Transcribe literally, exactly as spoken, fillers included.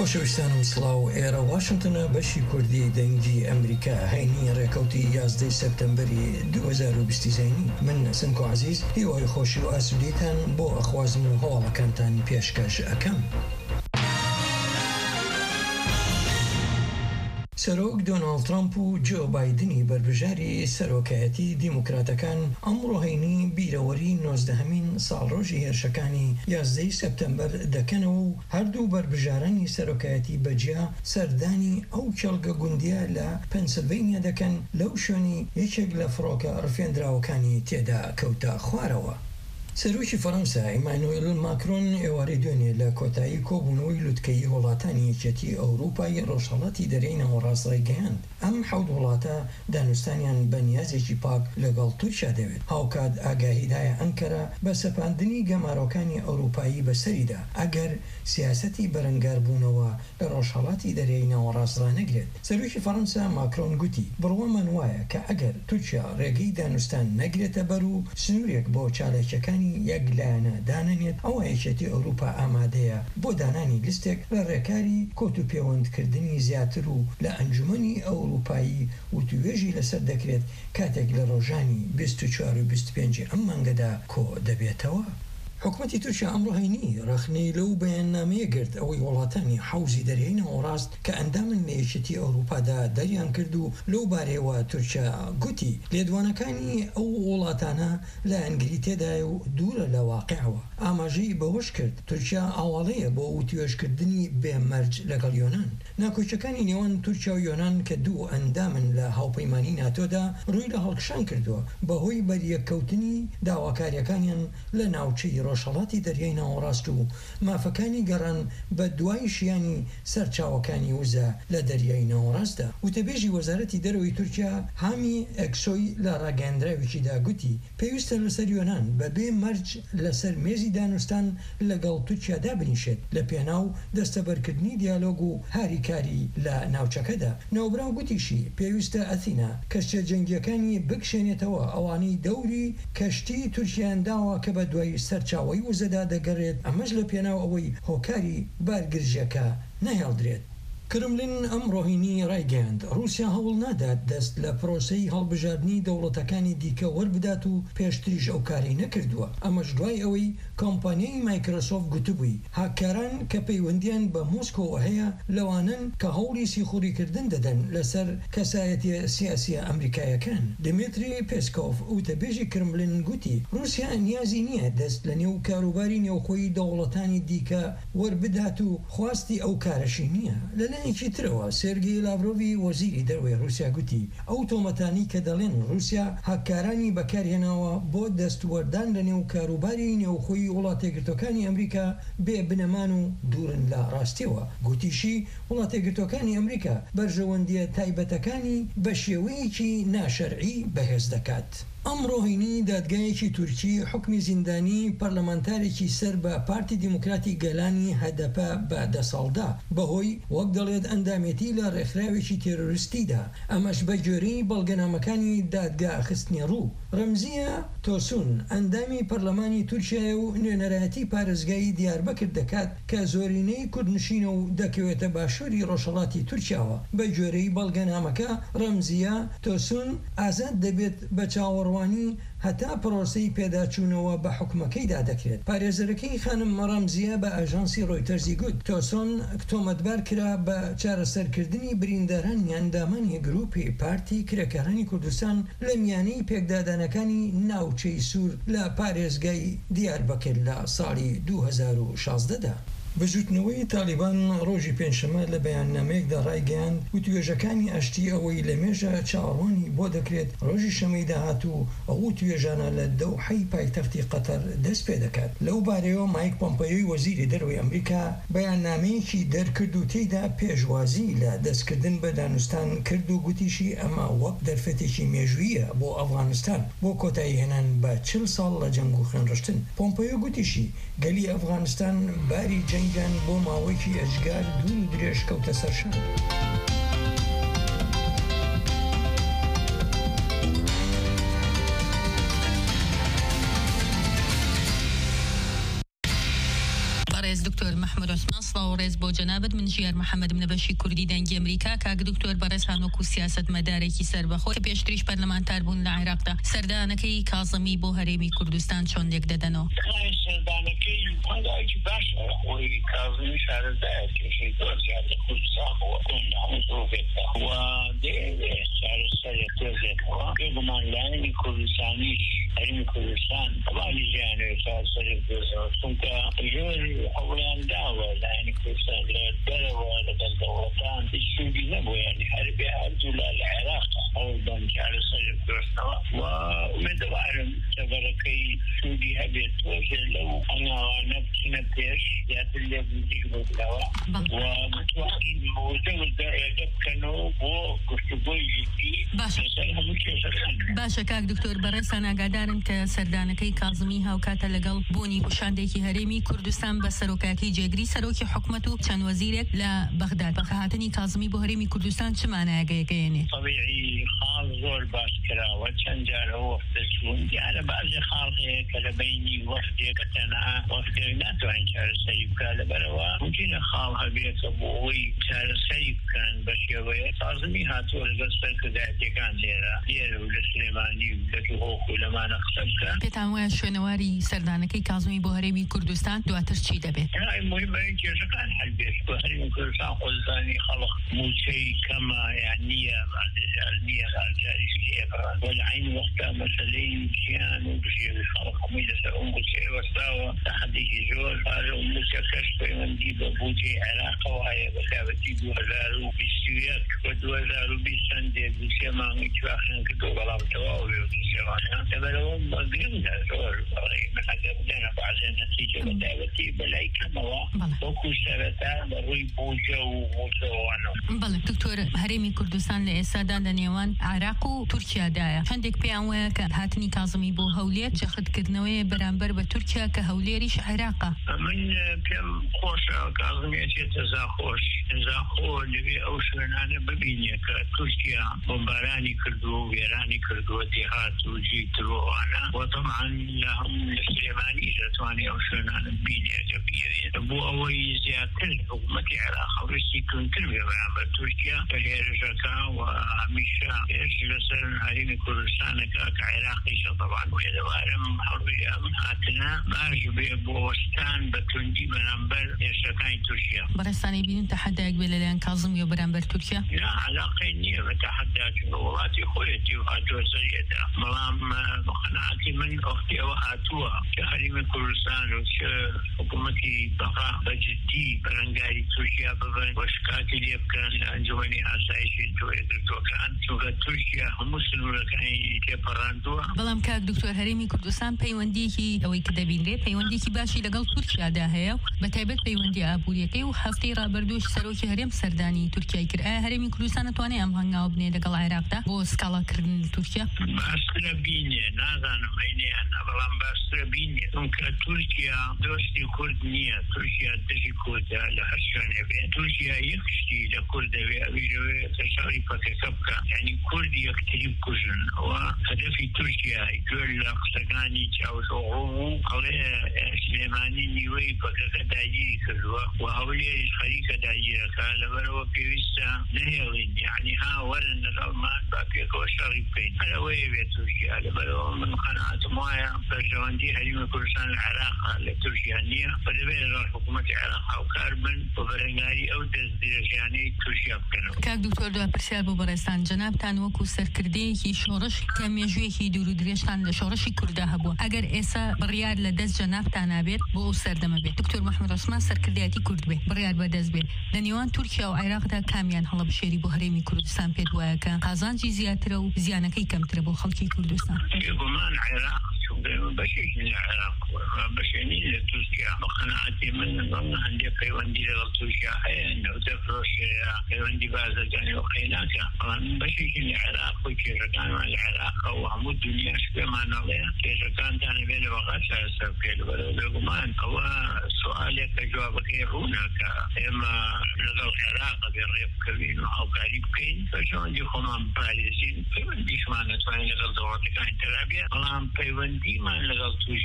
خۆشەویستانم سڵاو ئێرە واشنگتنە بەشی کوردی دەنگی ئەمریکا هەینی ڕێکەوتی یازدەی سەپتەمبەری دوو هەزار و بیست زەینی من سنکۆ عەزیز هیوای خۆشی و ئاسودیتان بۆ ئەخوازم و هەواڵەکانتان پێشکەش ئەکەم. سەرۆک دۆناڵد ترامپ و جۆ بایدنی بربژاری سەرۆکایەتی دیموکراتەکان ئەمڕۆ هەینی بیرەوەری نۆزدەهەمین ساڵڕۆژی هێرشەکانی یازدەی سەپتەمبەر دەکەنەوە و هەردوو بربژارانی سەرۆکایەتی بەجیا سەردانی ئەو کێڵگە گوندیە لە پەنسیلڤینیا دەکەن لەو شوێنی یەکێک لە فڕۆکە ڕفێنراوەکانی تێدا کەوتە خوارەوە. سەرۆکی فەڕەنسا ئیمانوئێل ماکرۆن ئێوارەی دوێنێ لە کۆتایی کۆبوونەوەی لوتکەی وڵاتانی یەکێتی ئەوروپای ڕۆژهەڵاتی دەرەینەوە ڕاستڕای گەیاند. ئەم حەوت وڵاتە دانوستانیان بە نیازێکی پاک لەگەڵ تورکیا دەوێت. هاوکات ئاگاهیدایە ئەنکەرە بە سەپاندنی گەمارۆکانی ئەوروپایی بەسەریدا ئەگەر سیاسەتی بەرەنگاربوونەوە لە ڕۆژهەڵاتی دەرەینەوە ڕاستڕا نەگرێت. سەرۆکی فەڕەنسا ماکرۆن گوتی بڕوەمان وایە کە ئەگەر تورکیا ڕێگەی دانوستان نەگرێتە بەر و سنوورێک بۆ چالێکەکانی یەکلایەنە دانەنێت ئەوە یەکێتی ئەوروپا ئامادەیە بۆ دانانی لیستێک لە ڕێکاری کۆت و پەیوەندکردنی زیاتر و لە ئەنجومەنی ئەوروپایی و توێژی لەسەر دەکرێت کاتێک لە ڕۆژانی بیست و چوار و بیست و پێنج ئەم مانگەدا کۆ دەبێتەوە. حکومەتی تورکیا ئەمڕۆ هەینی ڕەخنەی لەو بەیاننامەیە گرت ئەوەی وڵاتانی حوزی دەریایەوە ڕاست کە ئەندامن لە یەکێتی ئەوروپادا دەریان کرد و لەو بارەیەوە تورکیا گوتی لێدوانەکانی ئەو وڵاتانە لە ئەنگری تێدایە و دوورە لە واقعەوە. ئاماژەی بەوەش کرد تورکیا ئاواڵەیە بۆ توێژکردنی بێمەرج لەگەڵ یۆنان. ناکۆچەکانی نێوان تورکیا و یۆنان کە دوو ئەندامن لە هاوپەیمانی ناتۆدا ڕووی لە هەڵکشان کردووە بەهۆی بەریەککەوتنی داواکاریەکانیان لە ناوچەی ڕۆژهەڵاتی دەریای ناوەڕاست و مافەکانی گەڕان بە دوای شیانی سەرچاوەکانی وزە لە دەریای ناوەڕاستدا. وتەبێژی وەزارەتی دەرەوەی تورکیا هامی ئەکسۆی لە ڕاگەاندراوێکیدا گوتی پێویستە لەسەر یۆنان بەبێ مەرج لەسەر مێزی دانوستان لەگەڵ تورکیادا بنیشێت لە پێناو دەستەبەرکردنی دیالۆگ و هاریکاری لە ناوچەکەدا. نەوەبراو گوتیشی پێویستە ئەتینا کەشتە جەنگیەکانی بکشێنێتەوە ئەوانەی دەوری کەشتی تورکیانداوە کە بە دوای سەرچاوەی وزەدا دەگەڕێت ئەمەش لە پێناو ئەوەی هۆکاری بارگرژەکە نەهێڵدرێت. کرملین ئەم ڕۆهینی ڕایگەیاند رووسیا هەوڵ نادات دەست لە پرۆسەی هەڵبژاردننی دەوڵەتەکانی دیکە وەربدات و پێشتریش ئەو کاری نەکردووە. ئەمەش دوای ئەوەی کۆمپانیای مایکرۆسۆفت گوتبووی هاکاران کە پەیوەندیان بە مۆسکۆوە هەیە لەوانن کە هەوڵی سیخوریکردن دەدەن لەسەر کەسایەتی سیاسی ئەمریکایەکان. دمیتری پێسکۆف وتەبێژی کرملین گوتی رووسیا نیازی نییە دەست لە نێو کاروباری نێوخۆی دەوڵەتانی دیکە وەربدات و خواستی ئەو کارەشی نییە. لەلایەکی ترەوە سێرگی لاڤرۆڤی وەزیری دەرەوەی رووسیا گوتی ئەو تۆمەتانی کە دەڵێن رووسیا هاکارانی بەکارهێناوە بۆ دەستوەردان لە نێو کاروباری نێوخۆی وڵاتێگرتوەکانی ئەمریکا بێ بنەمان و دوورن لە ڕاستیەوە. گوتیشی وڵاتێگرتوەکانی ئەمریکا بەرژەوەندیە تایبەتەکانی بە شێوەیەکی ناشەرعی بەهێز دەکات. ئەمڕۆ هەینی دادگایەکی تورکی حکمی زیندانی پەرلەمانتارێکی سەر بە پارتی دیموکراتی گەلانی هەدەپە بە دە ساڵدا بەهۆی وەک دەڵێت ئەندامێتی لە ڕێکخراوێکی تێرۆریستیدا. ئەمەش بە گوێرەی بەڵگەنامەکانی دادگا خستنی ڕوو. ڕەمزیە تۆسون ئەندامی پەرلەمانی تورکیای و نوێنەرایەتی پارێزگایی دیاربەکر دەکات کە زۆرینەی کوردنشینە و دەکەوێتە باشووری ڕۆژهەڵاتی تورکیاوە. بە گوێرەی بەڵگەنامەکە ڕەمزیە تۆسون ئازاد دەبێت بە چاوەڕوانی هەتا پرۆسەی پێداچوونەوە بە حکومەکەیدا دەکرێت. پارێزەرەکەی خانم ڕەمزیە بە ئاژانسی ڕۆیتەرزی گوت تۆسۆن تۆمەتبار کرا بە چارەسەرکردنی بریندارانی ئەندامانی گروپی پارتی کرێکارانی کوردستان لە میانەی پێکدادانەکانی ناوچەی سوور لە پارێزگای دیاربەکر لە ساڵی دوو هەزار و شازدەدا. بەجووتنەوەی تالیبان ڕۆژی پێنجشەمە لە بەیاننامەیەکدا ڕایگەیاند و توێژەکانی ئاشتی ئەوەی لە مێژە چاوەڕوانی بۆ دەکرێت ڕۆژی شەمەی داهاتوو ئەو توێژانە لە دەوحەی پایتەختی قەتەر دەست پێ دەکات. لەو بارەیەوە مایک پۆمپیۆی وەزیری دەرەوەی ئەمریکا بەیاننامەیەکی دەرکرد و تێیدا پێشوازی لە دەستکردن بە دانوستان کرد و گوتیشی ئەمە وەک دەرفەتێکی مێژوویە بۆ ئەفغانستان بۆ کۆتایی هێنان بە چل ساڵ لە جەنگ و خوێنڕشتن. پۆمپیۆ گوتیشی گەلی ئەفغانستان باری جەنگیان بۆ ماوەیەکی ئەجگار دوور و درێژ کەوتە سەرشان. بەڕێز دکتۆر محمود عوسمان سڵاو و ڕێز بۆ جەنابەت من ژیار محەممەد منەبەشی کوردی دەنگی ئەمریکا کاک دکتۆر بەڕێز هەنووکو سیاسەتمەدارێکی سەربەخۆ کە پێشتریش پەرلەمانتار بوون لە عێراقدا سەردانەکەی کاظمی بۆ هەرێمی کوردستان چۆن لێک دەدەنەوە؟ سەردانەکەی هەندێکی باشە خۆی کاظمی شارەزایە کێشەی زۆر زیاد لە کوردستان بووە هەموو زۆرێکدا و دەیەوێت چارەسەرێک دۆزێتەوە بێگومان لایەنی کوردستانیش هەرێمی کوردستان تەواوی ژیانەوەی چارەسەرێک دۆزەوە چونکە زۆر هەوڵیان داوە لایەنی کوردستان لە دەرەوە لەگەڵ دەوڵەتان هیچ سوودی نەبوو یعنی هەربێ هەردوو لە عێراق هەوڵ دەن چارەسەرێک دۆستنەوە و ئومێدەوارم سەبەرەکەی سوودی هەبێت تۆژێ لەو ئەناوانە بچنە پێش زیاتر لێ نزیک ببنەوە و بتوانین وردە وردە ڕێگە بکەنەوە بۆ گفتوگۆی جدی لەسەر هەموو کێشەکان. باشە کاک دکتۆر بەڕێزتان ئاگادارن کە سەردانەکەی کاظمی هاوکاتە لەگەڵ بوونی پیشاندێکی هەرێمی کوردستان بە سەرۆکاتی جێگری سەرۆکی حکومەت و چەند وەزیرێک لە بەغداد بەخەهاتنی کاظمی بۆ هەرێمی کوردستان چ مانایەگەیەگەیەنێ؟ طبیعی خاڵ زۆر باس کراوە چەند جارە وەفتە چوون دیارە بەعزێ خاڵ هەیە کە لە بینی وەفتێکە تەنها وەفتێک ناتوانین چارەسەری بکات لەبەرەوە ممکنە خاڵ هەبێتە بۆ ئەوەی چارەسەری بکەن بە شێوەیە کاظمی هاتووە لەگەڵ سەرکردایەتیەکان لێرە لێرە و لە سلێمانی و لە دووهۆک و لەمانە قسە بکەن. پێتان وایە شوێنەواری سەردانەکەی کاظمی بۆ هەرێمی کوردستان دواتر چی دەبێت؟ مهمە این کێشەکان حەل بێت بە هەرێمی کوردستان خۆزانی خەڵق موچەی کەمە یان نییە نییە ئاجاریش لێبە وە لە عین وەختا مەسەلەی ژیان و بژێوی خەڵق هەمووی لەسەر ئەو موچەیە وەستاوە تا حەدێکی زۆر پارە و موچەکەش پەیوەندی بە بودجەی عێراقەوە هەیە بە تایبەتی دوو هەزار و بیست و یەک بە دوو هەزار و بیست چەندێک دوو سێ مانگی تواخیان کردەوە بەڵام تەواو بێ و دوو سێ مانگیان لەبەرەوە گرنگە زۆر من ئەگەر بدەنە بەعزێ نەتیجە بە تایبەتی بەلای کەمەوە وەکو سەرەتا بەڕووی بودجە و موچەوانەوە. بەڵێ دکتۆر هەرێمی کوردستان لە ئێستادا لە نێوان عێراق و تورکیادایە چەندێک پێیان وایە کە هاتنی کاظمی بۆ هەولێر جەختکردنەوەی بەرامبەر بە تورکیا کە هەولێریش عێراقە. من پێم خۆشە کاظمی ئەچێتە زاخۆش زاخۆ لەوێ ئەو شوێنانە ببینێ کە تورکیا بۆمبارانی کردووە و وێرانی کردووە دێهات و جیترۆوانە و تەمعان لە هەموو لە سلێمانی دەتوانێت ئەو شوێنانە ببینێ بێت بۆ ئەوەی زیاتر حکوومەتی عێراق هەوڵستی کونتر بێ بەرامبەر تورکیا بە لێرەژەکە و هەمیشە پێش لەسەر هەرێمی کوردستانەکە کە عێراقیشە طبعاً وێدەوارم هەڵوێ ئەم هاتنە باش بێ بۆ وەستان بە توندی بەرامبەر هێرشەکانی تورکیا. بەڕێستانی بینن تەحەدایەک بێ لەلایەن کاظمی و بەرامبەر تورکیا؟ لا عەلاقەی نییە بە تەحەدا چونکە وڵاتی خۆیەتی و هاتووە سەریەدا بەڵام بە قەناعەتی من وەختی ئەوە هاتووە کە هەرێمی کوردستان و چ حکوومەتی بەقا بەجددی بەرەنگاری تورکیا ببن و شکاتی لێ بکەن لە ئەنجومەنی ئاسایشی تۆیەگرتوەکان چونکە تورکیا هەموو سنوورەکانی تێپەڕاندووە. بەڵام کاک دکتۆر هەرێمی کوردستان پەیوەندیەکی ئەوەی کە دەبینرێت پەیوەندیەکی باشی لەگەڵ تورکیادا هەیە بە تایبەت پەیوەندی ئابووریەکەی و هەفتەی ڕابردووش سەرۆکی هەرێم سەردانی تورکیای کرد. ئایا هەرێمی کوردستان دەتوانێت ئەم هەنگاوە بنێ لەگەڵ عێراقدا بۆ سکاڵاکردن تورکیا؟ باشترە بینێ نازانم ئەینیان بەڵام باشترە بینێ چونکە تورکیا دۆستی کورد نییە تورکیا دژی کوردە لە هەر شوێنێ بێ تورکیا یەک شتی لە کورد دەوێ ئەویرەوێ تەشاری پەکەکە بکە یعنی کوردی یەکتری بکوژن ئەوە هەدەفی تورکیا گوێر لە قسەکانی چاوشۆڕۆ و هەڵێ سلێمانی نیوەی پەکەکە داگیری کردووە و هەولێریش خەریکە داگیرەکە لەبەرەوە پێویستە نەهێڵین یعنی ها وەرن لەگەڵمان با پێکەوە شەڕی بکەین هەرەوەیە بێت تورکیا لەبەرەوە من قەناعەتم وایە بەرژەوەندی هەرێمی کوردستان لە عێراقا لە تورکیا نییە بە دەبێت لەگەڵ حکوومەتی عێراق هاوکار بن بۆ بەرەنگاری ئەو دەستدرێژیانەی تورکیا بکەنەوە. کاک دکتۆر دوای پرسیار بۆ بەڕێستان جەنابتان وەکو سەرکردەیەکی شۆڕش کە مێژوویەکی دوور و درێژتان لە شۆڕشی کووردا هەبووە ئەگەر ئێستا بڕیار لە دەست جەنابتان نابێت بۆ ئەو سەردەمە بێت دکتۆر محمود عوسمان سەرکردایەتی کورد بێت بڕیار بەدەست بێت لە نێوان تورکیا و عێراقدا کامیان هەڵەبژێری بۆ هەرێمی کوردستان پێت وایە کە قازانجی زیاترە و زیانەکەی کەمترە بۆ خەڵکی کوردستان؟ بێگومان عێراق بەشێکی لە عێراق بەشێنی لە تورکیا بە قەناعەتی من هەندێک پەیوەندی لەگەڵ تورکیا هەیە نەوتە فرۆشەیە پەیوەندی بازرگانی و قەیناکە بەڵام بەشێکی لە عێراق و کێژەکانمان لە عێراقە و هەموو دنیاش پێمانەڵێ کێژەکانتان بێ لە وەقا چارەسەر بکەیت لەبەرەوە بێگومان ئەوە سوالێک کە جوابەکەی ڕوونە کە ئێمە لەگەڵ عێراقە بێ ڕێ بکەوین و هاوکاری بکەین پەیوەندی خۆمان بپارێزین پەیوەندیشمان نەتوانین لەگەڵ دەوڵەتەکانی ترا بێت بەڵام پەیوەندیمان لەگەڵ